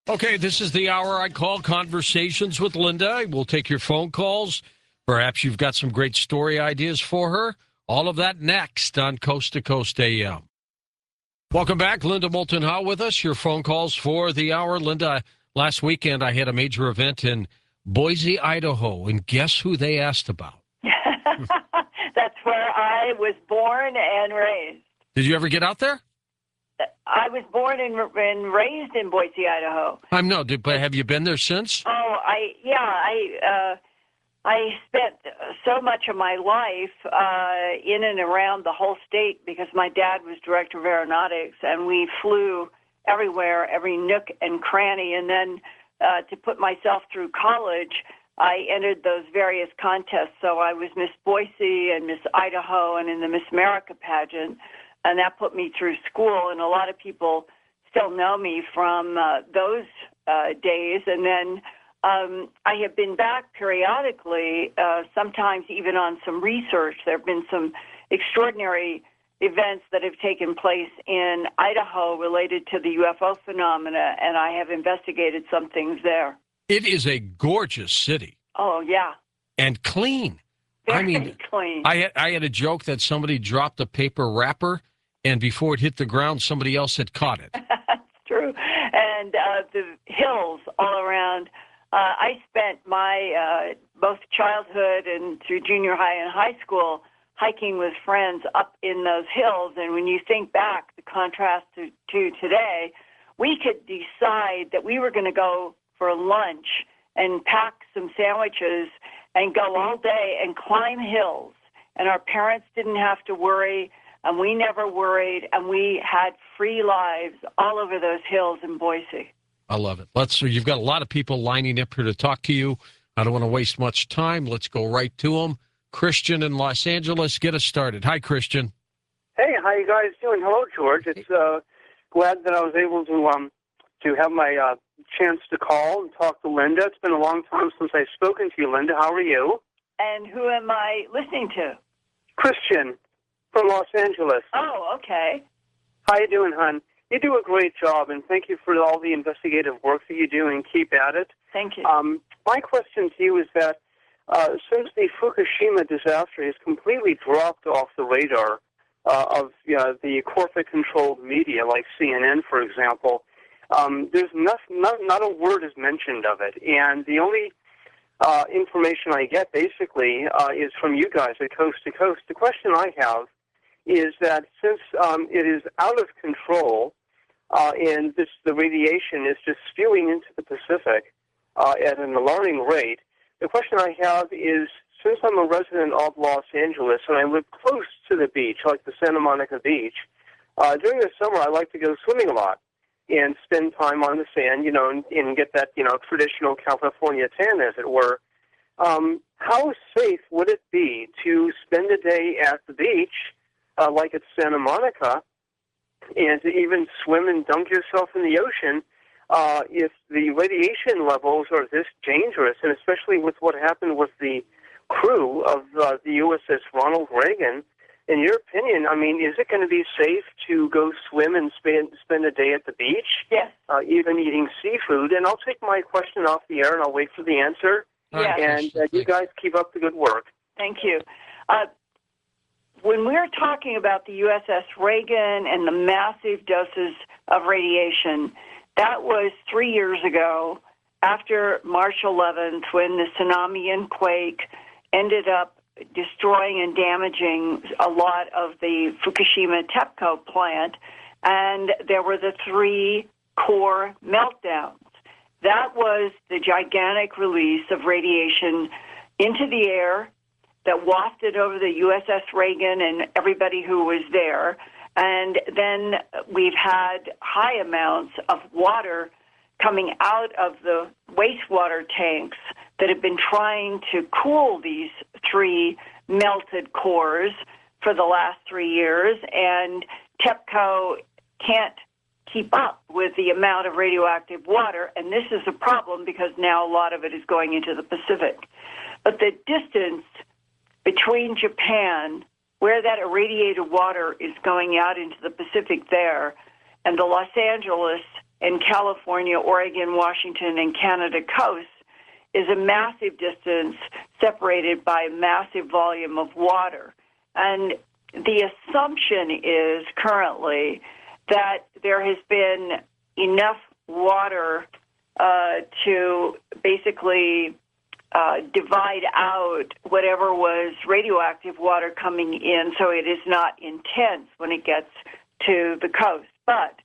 Okay, this is the hour I call Conversations with Linda. We'll take your phone calls. Perhaps you've got some great story ideas for her. All of that next on Coast to Coast AM. Welcome back. Linda Moulton Howe with us. Your phone calls for the hour. Linda, last weekend I had a major event in Boise, Idaho, and guess who they asked about? That's where I was born and raised. Did you ever get out there? I was born and raised in Boise, Idaho. But have you been there since? Oh, I spent so much of my life in and around the whole state because my dad was director of aeronautics, and we flew everywhere, every nook and cranny. And then to put myself through college, I entered those various contests. So I was Miss Boise and Miss Idaho and in the Miss America pageant. And that put me through school, and a lot of people still know me from those days. And then I have been back periodically, sometimes even on some research. There have been some extraordinary events that have taken place in Idaho related to the UFO phenomena, and I have investigated some things there. It is a gorgeous city. Oh, yeah. And clean. Very clean. I had a joke that somebody dropped a paper wrapper, and before it hit the ground, somebody else had caught it. That's true. And the hills all around. I spent my both childhood and through junior high and high school hiking with friends up in those hills. And when you think back, the contrast to today, we could decide that we were going to go for lunch and pack some sandwiches and go all day and climb hills. And our parents didn't have to worry, and we never worried, and we had free lives all over those hills in Boise. I love it. You've got a lot of people lining up here to talk to you. I don't want to waste much time. Let's go right to them. Christian in Los Angeles, get us started. Hi, Christian. Hey, how you guys doing? Hello, George. It's glad that I was able to have my chance to call and talk to Linda. It's been a long time since I've spoken to you, Linda. How are you? And who am I listening to? Christian from Los Angeles. Oh, okay. How you doing, hon? You do a great job, and thank you for all the investigative work that you do, and keep at it. Thank you. My question to you is that since the Fukushima disaster has completely dropped off the radar of the corporate-controlled media, like CNN, for example, there's not a word is mentioned of it, and the only information I get, basically, is from you guys at Coast to Coast. The question I have is that since it is out of control and the radiation is just spewing into the Pacific at an alarming rate, the question I have is, since I'm a resident of Los Angeles and I live close to the beach, like the Santa Monica Beach, during the summer I like to go swimming a lot and spend time on the sand, and get that, traditional California tan, as it were. How safe would it be to spend a day at the beach, like at Santa Monica, and to even swim and dunk yourself in the ocean, if the radiation levels are this dangerous, and especially with what happened with the crew of the USS Ronald Reagan? In your opinion, is it going to be safe to go swim and spend a day at the beach? Yes. Even eating seafood? And I'll take my question off the air, and I'll wait for the answer. Yes. And you guys keep up the good work. Thank you. When we're talking about the USS Reagan and the massive doses of radiation, that was 3 years ago after March 11th, when the tsunami and quake ended up destroying and damaging a lot of the Fukushima TEPCO plant, and there were the 3 core meltdowns. That was the gigantic release of radiation into the air that wafted over the USS Reagan and everybody who was there. And then we've had high amounts of water coming out of the wastewater tanks that have been trying to cool these 3 melted cores for the last 3 years, and TEPCO can't keep up with the amount of radioactive water, and this is a problem because now a lot of it is going into the Pacific. But the distance between Japan, where that irradiated water is going out into the Pacific there, and the Los Angeles in California, Oregon, Washington, and Canada coasts is a massive distance separated by a massive volume of water. And the assumption is currently that there has been enough water to basically divide out whatever was radioactive water coming in so it is not intense when it gets to the coast. But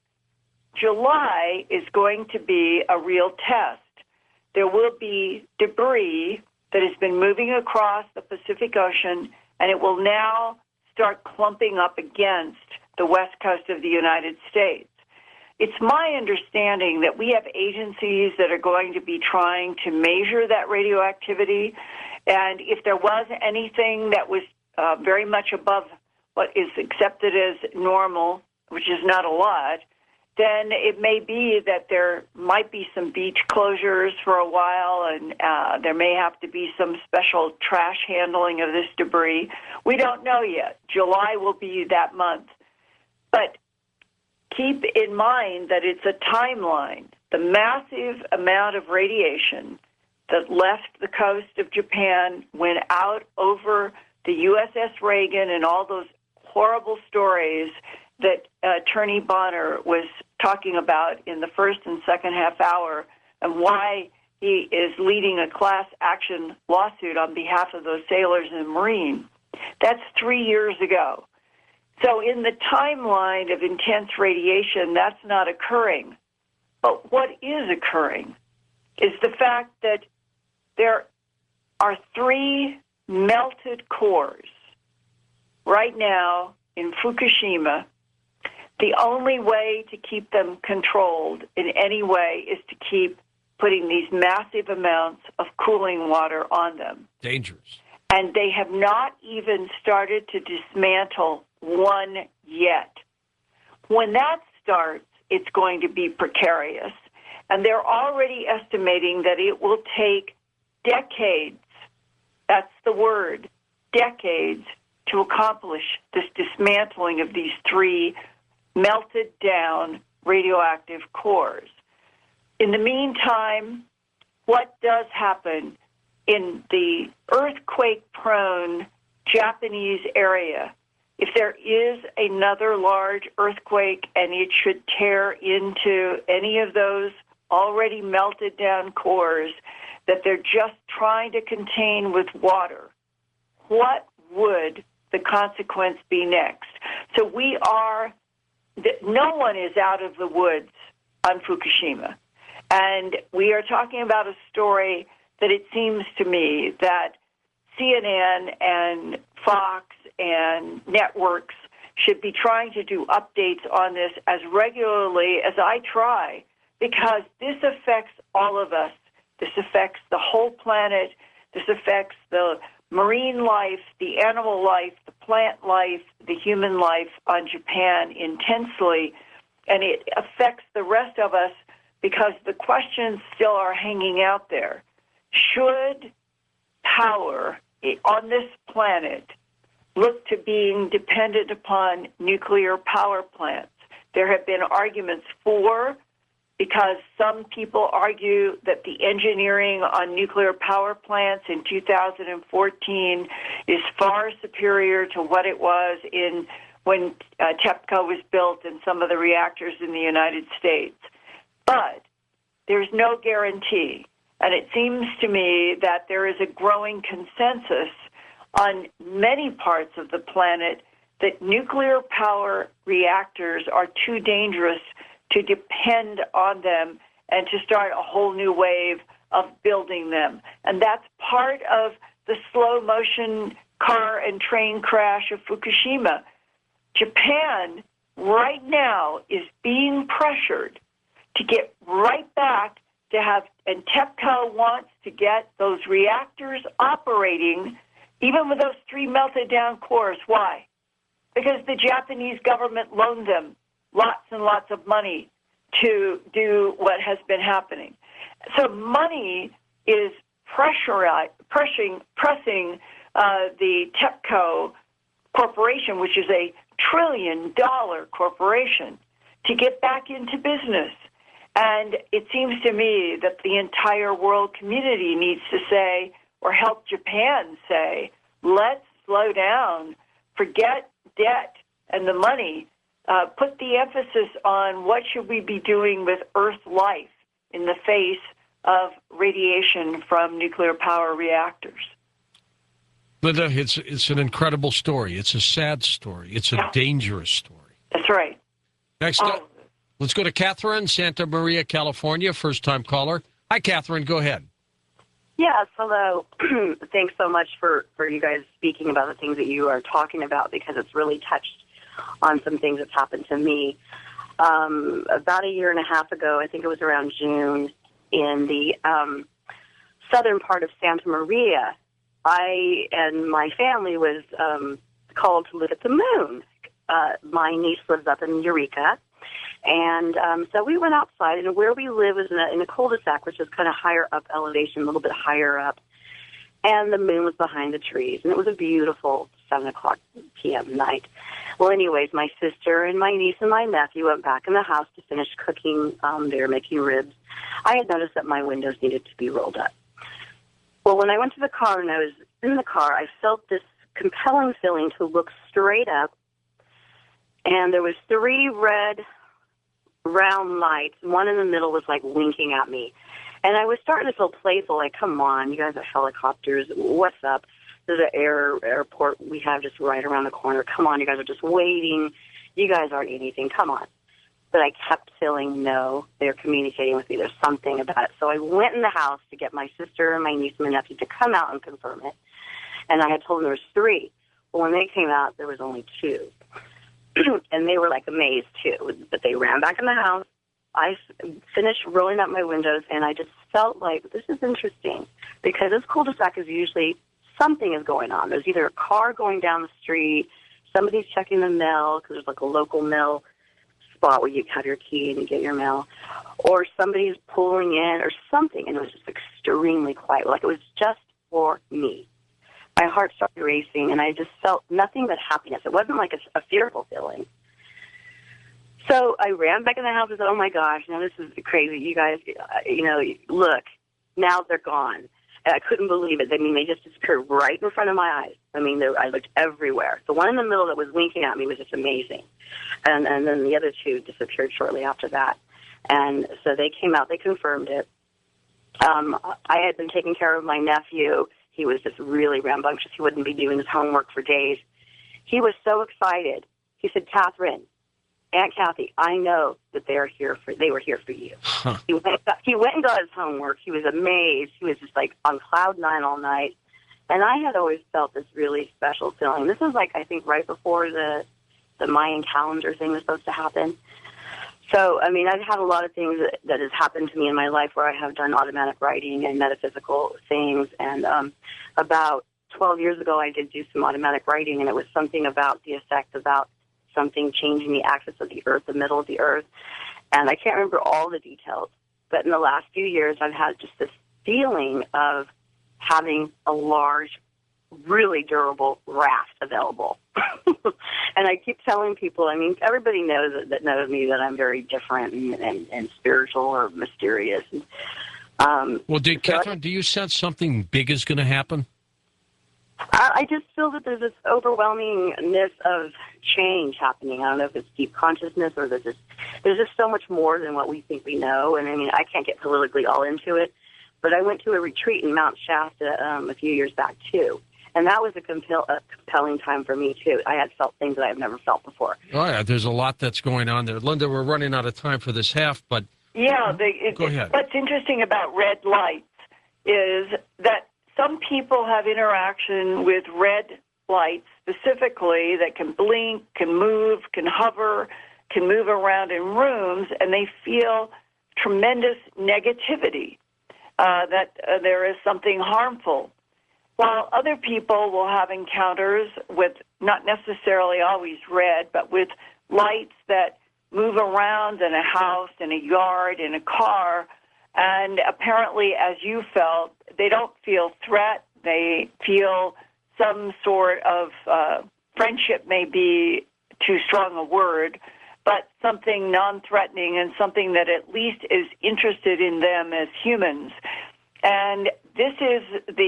July is going to be a real test. There will be debris that has been moving across the Pacific Ocean, and it will now start clumping up against the west coast of the United States. It's my understanding that we have agencies that are going to be trying to measure that radioactivity, and if there was anything that was very much above what is accepted as normal, which is not a lot, then it may be that there might be some beach closures for a while, and there may have to be some special trash handling of this debris. We don't know yet. July will be that month. But keep in mind that it's a timeline. The massive amount of radiation that left the coast of Japan went out over the USS Reagan and all those horrible stories that Attorney Bonner was talking about in the first and second half hour, and why he is leading a class action lawsuit on behalf of those sailors and Marines. That's 3 years ago. So in the timeline of intense radiation, that's not occurring. But what is occurring is the fact that there are 3 melted cores right now in Fukushima. The only way to keep them controlled in any way is to keep putting these massive amounts of cooling water on them. Dangerous. And they have not even started to dismantle one yet. When that starts, it's going to be precarious. And they're already estimating that it will take decades, that's the word, decades, to accomplish this dismantling of these 3 melted down radioactive cores. In the meantime, what does happen in the earthquake-prone Japanese area? If there is another large earthquake and it should tear into any of those already melted down cores that they're just trying to contain with water, what would the consequence be next? So no one is out of the woods on Fukushima. And we are talking about a story that it seems to me that CNN and Fox and networks should be trying to do updates on this as regularly as I try, because this affects all of us. This affects the whole planet. This affects the marine life, the animal life, the plant life, the human life on Japan intensely, and it affects the rest of us because the questions still are hanging out there. Should power on this planet look to being dependent upon nuclear power plants? There have been arguments for, because some people argue that the engineering on nuclear power plants in 2014 is far superior to what it was when TEPCO was built and some of the reactors in the United States. But there's no guarantee. And it seems to me that there is a growing consensus on many parts of the planet that nuclear power reactors are too dangerous to depend on them and to start a whole new wave of building them. And that's part of the slow motion car and train crash of Fukushima. Japan right now is being pressured to get right back to have, and TEPCO wants to get those reactors operating even with those 3 melted down cores. Why? Because the Japanese government loaned them lots and lots of money to do what has been happening. So money is pressing the TEPCO corporation, which is a $1 trillion corporation, to get back into business. And it seems to me that the entire world community needs to say, or help Japan say, let's slow down, forget debt and the money, put the emphasis on what should we be doing with Earth life in the face of radiation from nuclear power reactors. Linda, it's an incredible story. It's a sad story. It's a dangerous story. That's right. Next up, let's go to Catherine, Santa Maria, California, first-time caller. Hi, Catherine. Go ahead. Yes, hello. Thanks so much for you guys speaking about the things that you are talking about, because it's really touched on some things that's happened to me. About a year and a half ago, I think it was around June, in the southern part of Santa Maria, I and my family was called to live at the moon. My niece lives up in Eureka. And so we went outside, and where we live is in a cul-de-sac, which is kind of higher up elevation, a little bit higher up. And the moon was behind the trees, and it was a beautiful 7 o'clock p.m. night. Well, anyways, my sister and my niece and my nephew went back in the house to finish cooking. They were making ribs. I had noticed that my windows needed to be rolled up. Well, when I went to the car and I was in the car, I felt this compelling feeling to look straight up, and there was 3 red round lights. One in the middle was like winking at me. And I was starting to feel playful, like, come on, you guys are helicopters. What's up? There's an airport we have just right around the corner. Come on, you guys are just waiting. You guys aren't anything. Come on. But I kept feeling, no, they're communicating with me. There's something about it. So I went in the house to get my sister and my niece and my nephew to come out and confirm it. And I had told them there was 3. Well, when they came out, there was only 2. And they were, like, amazed, too. But they ran back in the house. I finished rolling up my windows, and I just felt like, this is interesting, because this cul-de-sac is usually something is going on. There's either a car going down the street, somebody's checking the mail, because there's like a local mail spot where you have your key and you get your mail, or somebody's pulling in or something, and it was just extremely quiet. Like, it was just for me. My heart started racing, and I just felt nothing but happiness. It wasn't like a fearful feeling. So I ran back in the house and said, oh, my gosh, now this is crazy. You guys, look, now they're gone. And I couldn't believe it. I mean, they just disappeared right in front of my eyes. I mean, I looked everywhere. The one in the middle that was winking at me was just amazing. And then the other 2 disappeared shortly after that. And so they came out. They confirmed it. I had been taking care of my nephew. He was just really rambunctious. He wouldn't be doing his homework for days. He was so excited. He said, Catherine, Aunt Kathy, I know that they were here for you. Huh. He went and got his homework. He was amazed. He was just like on cloud 9 all night. And I had always felt this really special feeling. This was like, I think, right before the Mayan calendar thing was supposed to happen. So, I mean, I've had a lot of things that has happened to me in my life where I have done automatic writing and metaphysical things. And about 12 years ago, I did do some automatic writing, and it was something about the effect about something changing the axis of the Earth, the middle of the Earth. And I can't remember all the details, but in the last few years, I've had just this feeling of having a large, really durable raft available. And I keep telling people, I mean, everybody knows that knows me that I'm very different and spiritual or mysterious. Well, Catherine, do you sense something big is going to happen? I just feel that there's this overwhelmingness of change happening. I don't know if it's deep consciousness or there's just so much more than what we think we know. And I mean, I can't get politically all into it, but I went to a retreat in Mount Shasta a few years back too. And that was a compelling time for me too. I had felt things that I've never felt before. Oh yeah, there's a lot that's going on there. Linda, we're running out of time for this half, but yeah, go ahead. What's interesting about red lights is that some people have interaction with red lights specifically that can blink, can move, can hover, can move around in rooms, and they feel tremendous negativity, that there is something harmful. While other people will have encounters with not necessarily always red, but with lights that move around in a house, in a yard, in a car, and apparently, as you felt, they don't feel threat. They feel some sort of friendship may be too strong a word, but something non-threatening and something that at least is interested in them as humans. And this is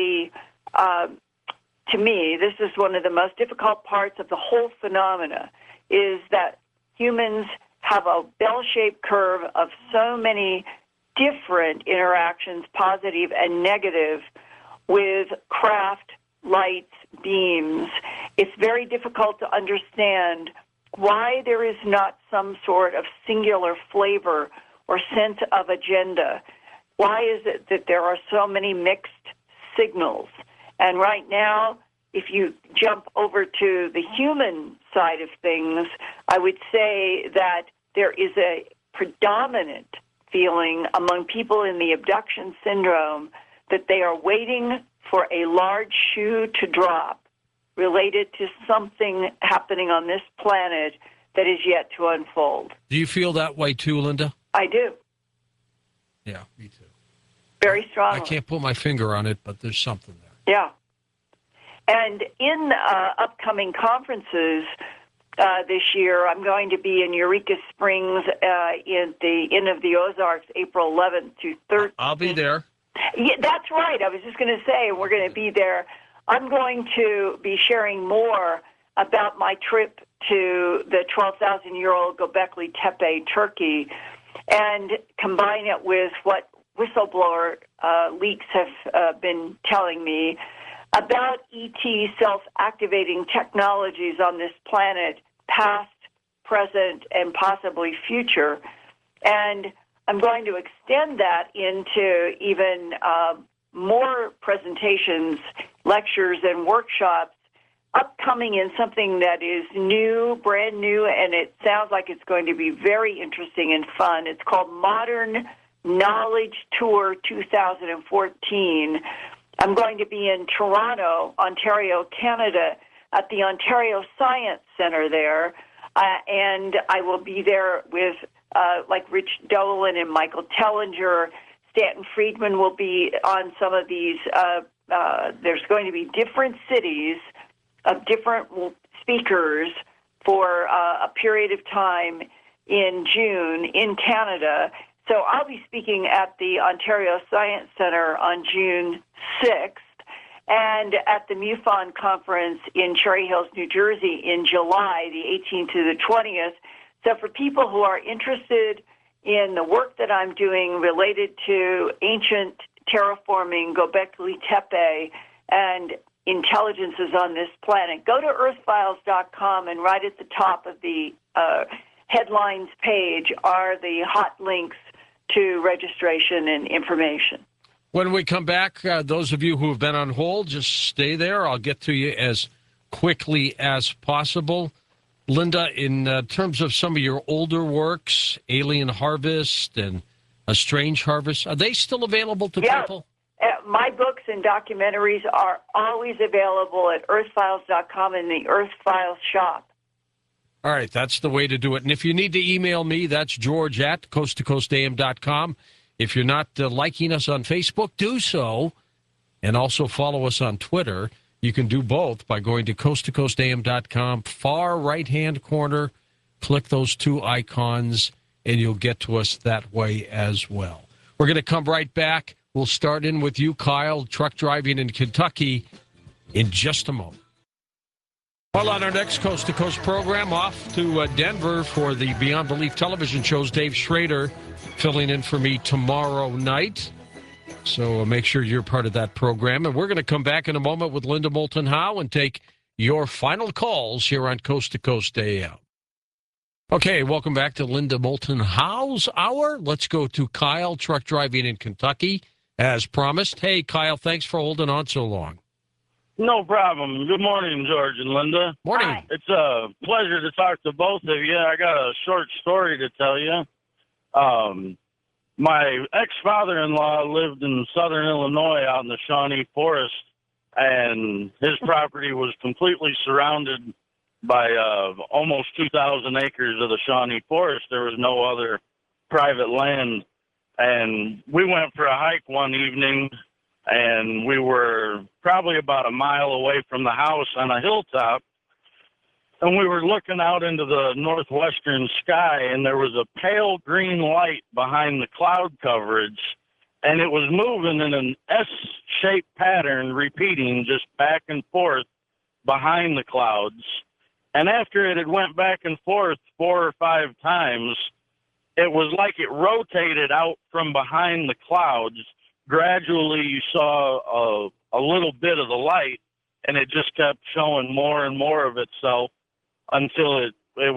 to me, this is one of the most difficult parts of the whole phenomena, is that humans have a bell-shaped curve of so many different interactions, positive and negative, with craft, lights, beams. It's very difficult to understand why there is not some sort of singular flavor or sense of agenda. Why is it that there are so many mixed signals? And right now, if you jump over to the human side of things, I would say that there is a predominant feeling among people in the abduction syndrome that they are waiting for a large shoe to drop related to something happening on this planet that is yet to unfold. Do you feel that way too, Linda? I do. Yeah, me too. Very strongly. I can't put my finger on it, but there's something there. Yeah. And in upcoming conferences this year, I'm going to be in Eureka Springs in the Inn of the Ozarks, April 11th to 13th. I'll be there. Yeah, that's right. I was just going to say, we're going to be there. I'm going to be sharing more about my trip to the 12,000-year-old Göbekli Tepe, Turkey, and combine it with what whistleblower leaks have been telling me about ET self-activating technologies on this planet, past, present, and possibly future. And I'm going to extend that into even more presentations, lectures, and workshops upcoming in something that is new, brand new, and it sounds like it's going to be very interesting and fun. It's called Modern Knowledge Tour 2014. I'm going to be in Toronto, Ontario, Canada, at the Ontario Science Center there, and I will be there with like Rich Dolan and Michael Tellinger. Stanton Friedman will be on some of these. There's going to be different cities of different speakers for a period of time in June in Canada. So I'll be speaking at the Ontario Science Center on June 6th and at the MUFON conference in Cherry Hills, New Jersey in July, the 18th to the 20th. So for people who are interested in the work that I'm doing related to ancient terraforming, Göbekli Tepe, and intelligences on this planet, go to earthfiles.com, and right at the top of the headlines page are the hot links to registration and information. When we come back, those of you who have been on hold, just stay there. I'll get to you as quickly as possible. Linda, in terms of some of your older works, Alien Harvest and A Strange Harvest, are they still available to people? My books and documentaries are always available at earthfiles.com in the Earth Files shop. All right, that's the way to do it. And if you need to email me, that's George at coasttocoastam.com. If you're not liking us on Facebook, do so. And also follow us on Twitter. You can do both by going to coasttocoastam.com, far right-hand corner. Click those two icons, and you'll get to us that way as well. We're going to come right back. We'll start in with you, Kyle, truck driving in Kentucky, in just a moment. Well, on our next Coast to Coast program, off to Denver for the Beyond Belief television shows. Dave Schrader filling in for me tomorrow night. So make sure you're part of that program. And we're going to come back in a moment with Linda Moulton Howe and take your final calls here on Coast to Coast AM. Okay, welcome back to Linda Moulton Howe's Hour. Let's go to Kyle, truck driving in Kentucky, as promised. Hey, Kyle, thanks for holding on so long. No problem. Good morning, George and Linda. Morning. Hi. It's a pleasure to talk to both of you. I got a short story to tell you. My ex-father-in-law lived in southern Illinois out in the Shawnee Forest, and his property was completely surrounded by almost 2,000 acres of the Shawnee Forest. There was no other private land. And we went for a hike one evening, and we were probably about a mile away from the house on a hilltop. and we were looking out into the northwestern sky, and there was a pale green light behind the cloud coverage, and it was moving in an S-shaped pattern, repeating just back and forth behind the clouds. And after it had went back and forth 4 or 5 times, it was like it rotated out from behind the clouds. Gradually, you saw a little bit of the light, and it just kept showing more and more of itself until it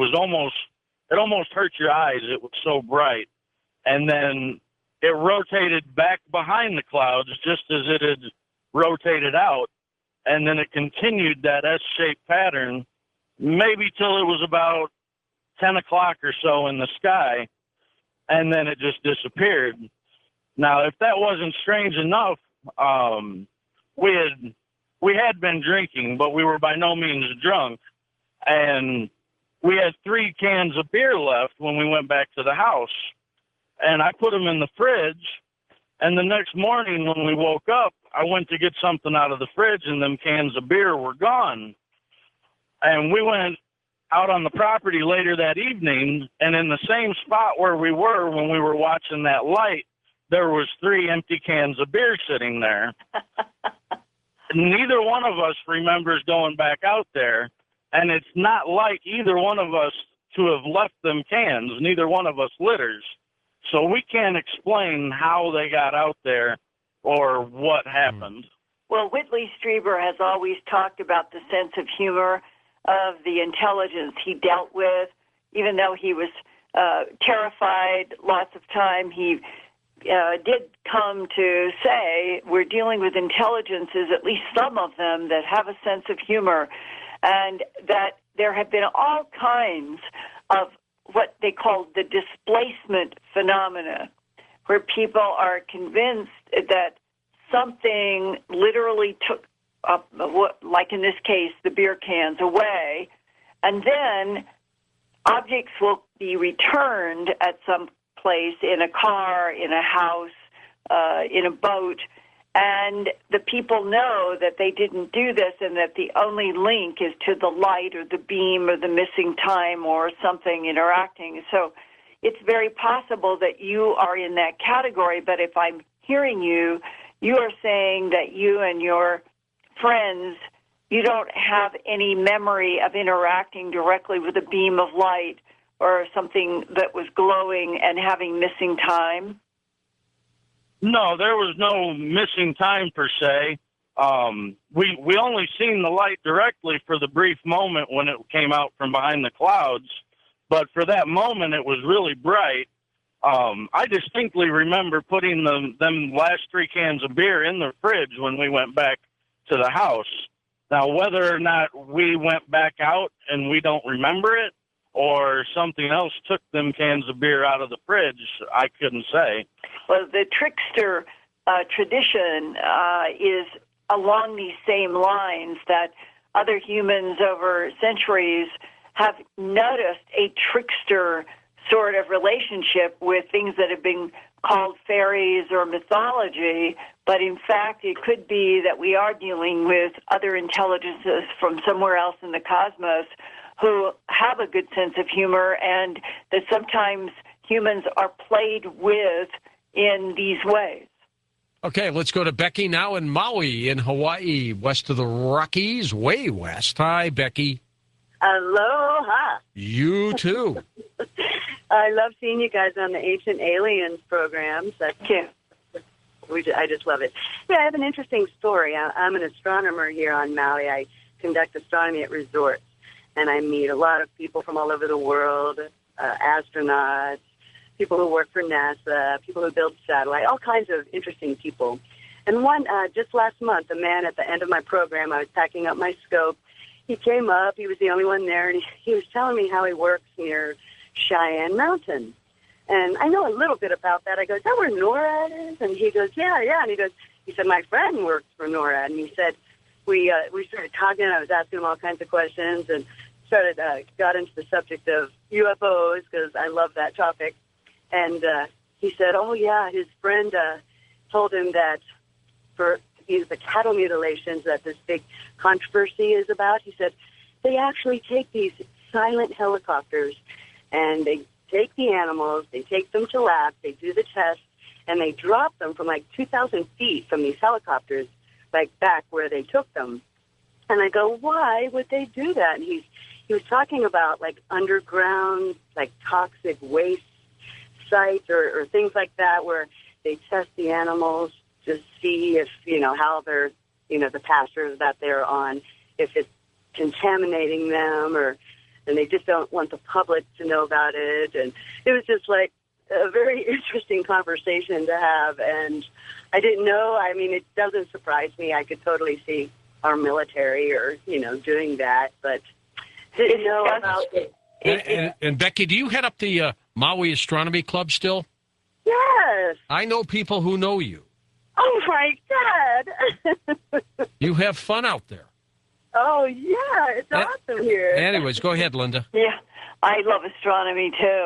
almost hurt your eyes. It was so bright. And then it rotated back behind the clouds just as it had rotated out. And then it continued that S-shaped pattern maybe till it was about 10 o'clock or so in the sky. And then it just disappeared. Now, if that wasn't strange enough, we had been drinking, but we were by no means drunk. And we had 3 cans of beer left when we went back to the house. And I put them in the fridge. And the next morning when we woke up, I went to get something out of the fridge, and them cans of beer were gone. And we went out on the property later that evening, and in the same spot where we were when we were watching that light, there was 3 empty cans of beer sitting there. Neither one of us remembers going back out there, and it's not like either one of us to have left them cans. Neither one of us litters. So we can't explain how they got out there or what happened. Well, Whitley Strieber has always talked about the sense of humor of the intelligence he dealt with. Even though he was terrified lots of time, he did come to say we're dealing with intelligences, at least some of them, that have a sense of humor, and that there have been all kinds of what they call the displacement phenomena, where people are convinced that something literally took up, like in this case, the beer cans away, and then objects will be returned at some place, in a car, in a house, in a boat, and the people know that they didn't do this and that the only link is to the light or the beam or the missing time or something interacting. So it's very possible that you are in that category, but if I'm hearing you, you are saying that you and your friends, you don't have any memory of interacting directly with a beam of light or something that was glowing and having missing time? No, there was no missing time per se. We only seen the light directly for the brief moment when it came out from behind the clouds, but for that moment it was really bright. I distinctly remember putting them last 3 cans of beer in the fridge when we went back to the house. Now, whether or not we went back out and we don't remember it, or something else took them cans of beer out of the fridge, I couldn't say. Well, the trickster tradition is along these same lines, that other humans over centuries have noticed a trickster sort of relationship with things that have been called fairies or mythology, but in fact it could be that we are dealing with other intelligences from somewhere else in the cosmos who have a good sense of humor, and that sometimes humans are played with in these ways. Okay, let's go to Becky now in Maui in Hawaii, west of the Rockies, way west. Hi, Becky. Aloha. You too. I love seeing you guys on the Ancient Aliens programs. Thank you. I just love it. Yeah, I have an interesting story. I'm an astronomer here on Maui. I conduct astronomy at resorts, and I meet a lot of people from all over the world, astronauts, people who work for NASA, people who build satellites, all kinds of interesting people. And one, just last month, a man at the end of my program, I was packing up my scope. He came up, he was the only one there, and he was telling me how he works near Cheyenne Mountain. And I know a little bit about that. I go, is that where NORAD is? And he goes, yeah. And he said, my friend works for NORAD. And he said, we started talking, I was asking him all kinds of questions, and got into the subject of UFOs, because I love that topic. And he said, oh, yeah, his friend told him that for the cattle mutilations that this big controversy is about, he said, they actually take these silent helicopters and they take the animals, they take them to labs, they do the tests, and they drop them from like 2,000 feet from these helicopters, like back where they took them. And I go, why would they do that? And he was talking about like underground, like toxic waste sites or things like that, where they test the animals to see if, how they're, the pastures that they're on, if it's contaminating them, and they just don't want the public to know about it. And it was just like a very interesting conversation to have. And I didn't know, it doesn't surprise me. I could totally see our military or, doing that, but didn't know about it. And Becky, do you head up the Maui Astronomy Club still? Yes. I know people who know you. Oh, my God. You have fun out there. Oh, yeah. It's awesome here. Anyways, go ahead, Linda. Yeah, I love astronomy, too.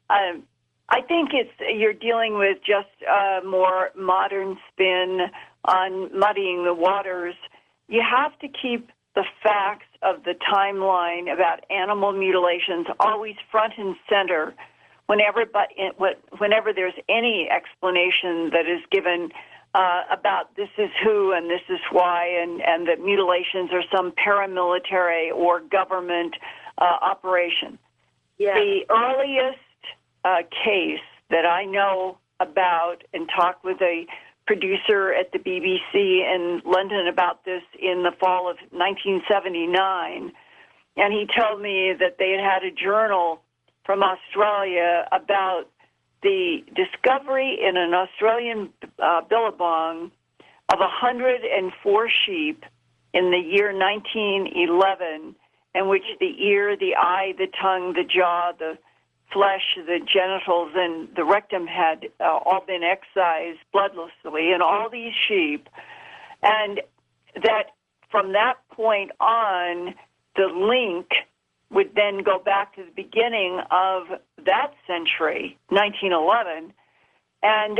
I think you're dealing with just a more modern spin on muddying the waters. You have to keep the facts of the timeline about animal mutilations always front and center whenever there's any explanation that is given about this is who and this is why, and that mutilations are some paramilitary or government operation. Yeah. The earliest case that I know about, and talked with a producer at the BBC in London about this in the fall of 1979, and he told me that they had a journal from Australia about the discovery in an Australian billabong of 104 sheep in the year 1911, in which the ear, the eye, the tongue, the jaw, the flesh, the genitals, and the rectum had all been excised bloodlessly in all these sheep, and that from that point on, the link would then go back to the beginning of that century, 1911, and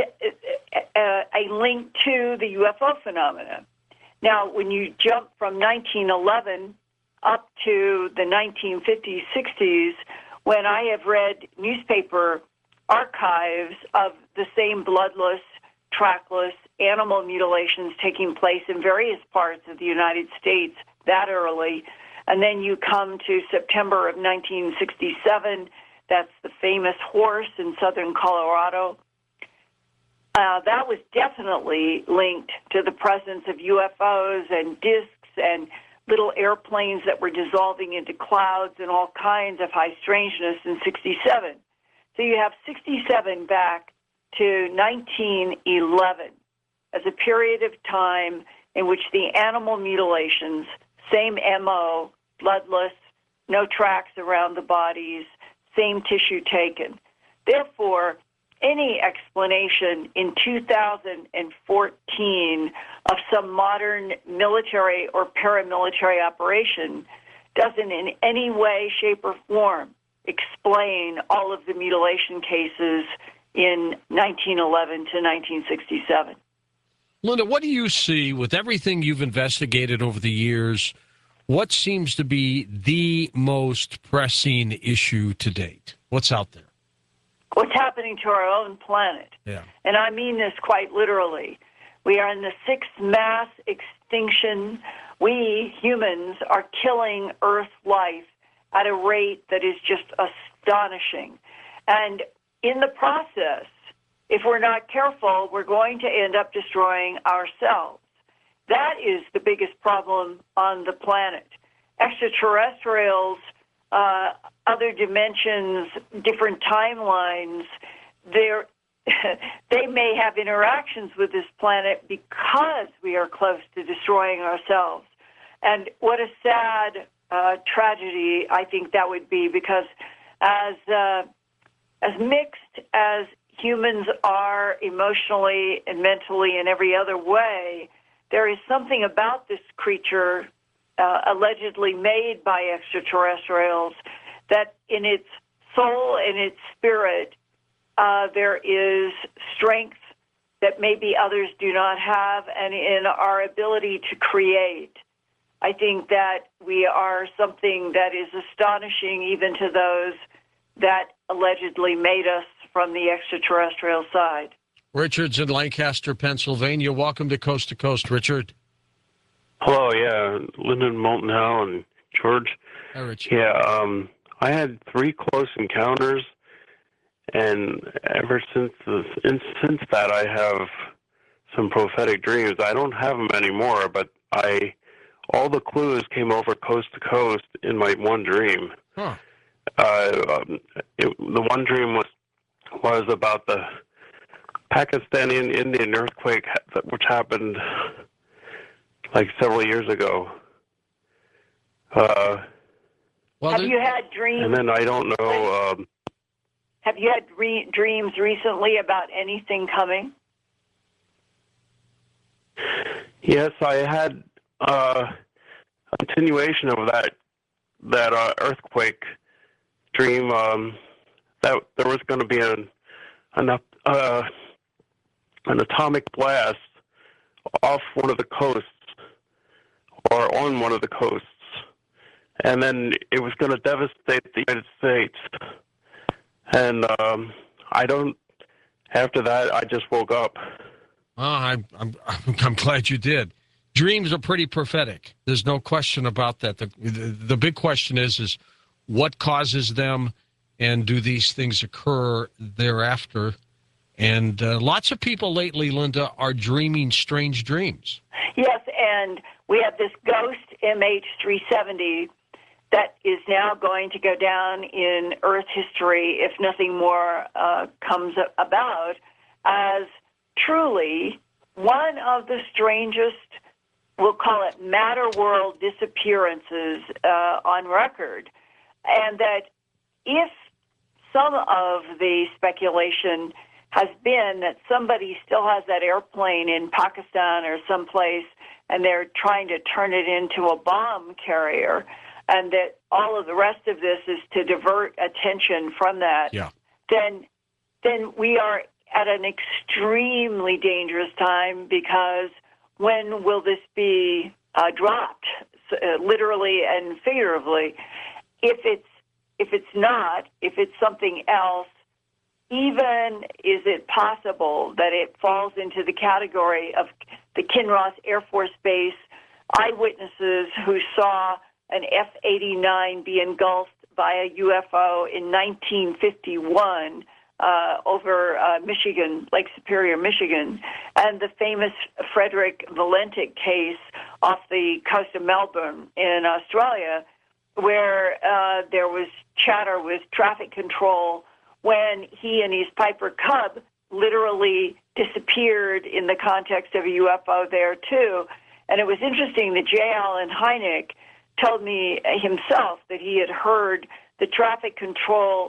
a link to the UFO phenomena. Now, when you jump from 1911 up to the 1950s, 60s, when I have read newspaper archives of the same bloodless, trackless animal mutilations taking place in various parts of the United States that early, and then you come to September of 1967, that's the famous horse in southern Colorado. That was definitely linked to the presence of UFOs and discs and little airplanes that were dissolving into clouds and all kinds of high strangeness in 67. So you have 67 back to 1911 as a period of time in which the animal mutilations, same MO, bloodless, no tracks around the bodies, same tissue taken. Therefore, any explanation in 2014 of some modern military or paramilitary operation doesn't in any way, shape, or form explain all of the mutilation cases in 1911 to 1967. Linda, what do you see with everything you've investigated over the years? What seems to be the most pressing issue to date? What's out there? What's happening to our own planet. Yeah. And I mean this quite literally. We are in the sixth mass extinction. We, humans, are killing Earth life at a rate that is just astonishing. And in the process, if we're not careful, we're going to end up destroying ourselves. That is the biggest problem on the planet. Extraterrestrials, other dimensions, different timelines, they may have interactions with this planet because we are close to destroying ourselves. And what a sad tragedy I think that would be, because as mixed as humans are emotionally and mentally and every other way, there is something about this creature allegedly made by extraterrestrials that in its soul and its spirit there is strength that maybe others do not have, and in our ability to create. I think that we are something that is astonishing even to those that allegedly made us from the extraterrestrial side. Richard's in Lancaster, Pennsylvania. Welcome to Coast, Richard. Hello, yeah, Lyndon Moulton Howe and George. Hi, Richard. Yeah, I had 3 close encounters, and ever since that, I have some prophetic dreams. I don't have them anymore, but all the clues came over coast to coast in my one dream. Huh. The one dream was about the Pakistani Indian earthquake, which happened like several years ago. Have you had dreams? And then I don't know. Have you had dreams recently about anything coming? Yes, I had a continuation of that earthquake dream. That there was going to be an atomic blast off one of the coasts or on one of the coasts, and then it was going to devastate the United States. And after that, I just woke up. I'm glad you did. Dreams are pretty prophetic. There's no question about that. The big question is what causes them, and do these things occur thereafter? And lots of people lately, Linda, are dreaming strange dreams. Yes, and we have this ghost MH370 that is now going to go down in Earth history if nothing more comes about as truly one of the strangest, we'll call it matter world disappearances on record. And that if some of the speculation has been that somebody still has that airplane in Pakistan or someplace and they're trying to turn it into a bomb carrier, and that all of the rest of this is to divert attention from that, then we are at an extremely dangerous time, because when will this be dropped, literally and figuratively? If it's something else, even is it possible that it falls into the category of the Kinross Air Force Base eyewitnesses who saw an F-89 be engulfed by a UFO in 1951 over Michigan, Lake Superior, Michigan, and the famous Frederick Valentic case off the coast of Melbourne in Australia, where there was chatter with traffic control when he and his Piper Cub literally disappeared in the context of a UFO there, too. And it was interesting that J. Allen Hynek told me himself that he had heard the traffic control,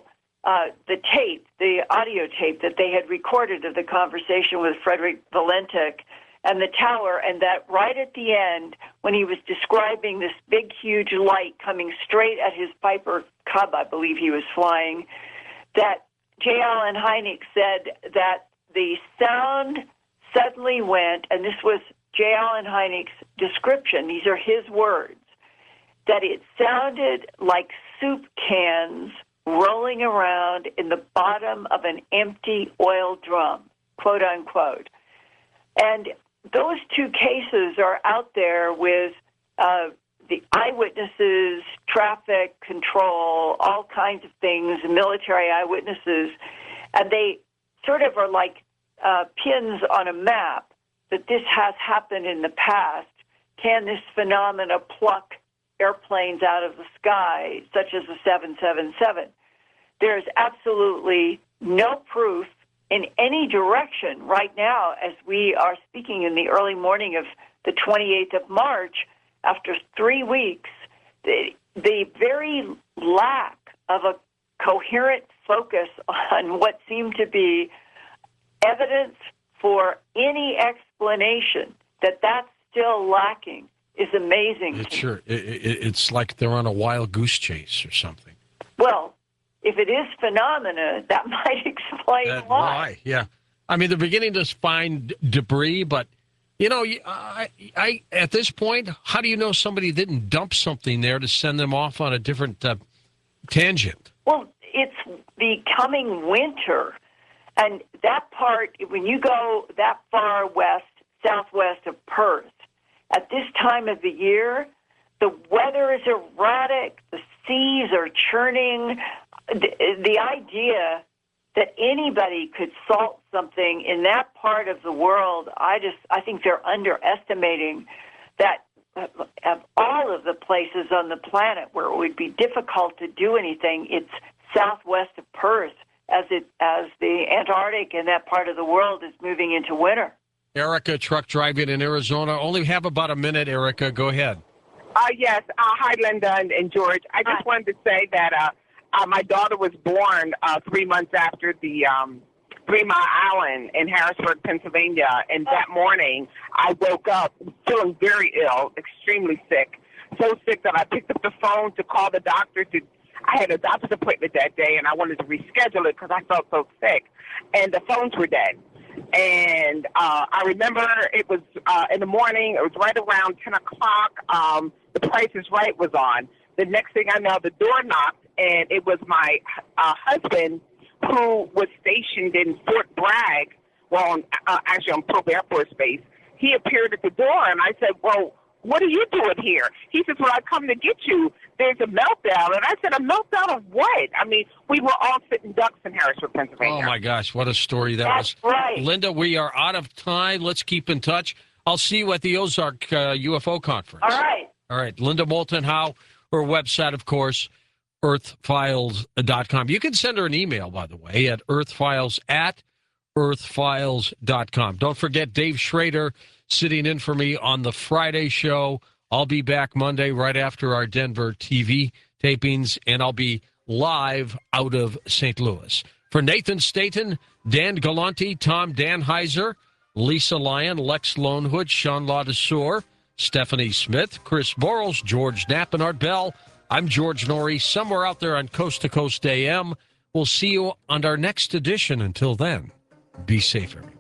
the audio tape that they had recorded of the conversation with Frederick Valentic and the tower, and that right at the end, when he was describing this big, huge light coming straight at his Piper Cub, I believe he was flying, that J. Allen Hynek said that the sound suddenly went, and this was J. Allen Hynek's description, these are his words, that it sounded like soup cans rolling around in the bottom of an empty oil drum, quote unquote. And those two cases are out there with the eyewitnesses, traffic control, all kinds of things, military eyewitnesses, and they sort of are like pins on a map that this has happened in the past. Can this phenomena pluck airplanes out of the sky, such as the 777? There's absolutely no proof in any direction right now as we are speaking in the early morning of the 28th of March, after 3 weeks, the very lack of a coherent focus on what seemed to be evidence for any explanation that's still lacking is amazing. It's like they're on a wild goose chase or something. Well, if it is phenomena, that might explain why. Yeah. I mean, they're beginning to find debris, but You know, I at this point, how do you know somebody didn't dump something there to send them off on a different tangent? Well, it's becoming winter, and that part, when you go that far west, southwest of Perth, at this time of the year, the weather is erratic, the seas are churning. The idea that anybody could salt something in that part of the world, I think they're underestimating that of all of the places on the planet where it would be difficult to do anything, it's southwest of Perth as the Antarctic and that part of the world is moving into winter. Erica, truck driving in Arizona. Only have about a minute, Erica. Go ahead. Yes. Hi, Linda and George. I just wanted to say that my daughter was born 3 months after the 3 Mile Island in Harrisburg, Pennsylvania. And that morning, I woke up feeling very ill, extremely sick. So sick that I picked up the phone to call the doctor. I had a doctor's appointment that day, and I wanted to reschedule it because I felt so sick. And the phones were dead. And I remember it was in the morning. It was right around 10 o'clock. The Price is Right was on. The next thing I know, the door knocked, and it was my husband who was stationed in Fort Bragg, actually on Pope Air Force Base. He appeared at the door, and I said, well, what are you doing here? He says, well, I come to get you. There's a meltdown. And I said, a meltdown of what? I mean, we were all sitting ducks in Harrisburg, Pennsylvania. Oh, my gosh, what a story that That's was. right. Linda, we are out of time. Let's keep in touch. I'll see you at the Ozark UFO conference. All right. All right. Linda Moulton Howe, her website, of course, earthfiles.com. You can send her an email, by the way, at earthfiles@earthfiles.com. Don't forget Dave Schrader sitting in for me on the Friday show. I'll be back Monday right after our Denver TV tapings, and I'll be live out of St. Louis. For Nathan Staten, Dan Galante, Tom Danheiser, Lisa Lyon, Lex Lonehood, Sean Ladesseur, Stephanie Smith, Chris Borals, George Knapp, and Art Bell, I'm George Norrie, somewhere out there on Coast to Coast AM. We'll see you on our next edition. Until then, be safe, everyone.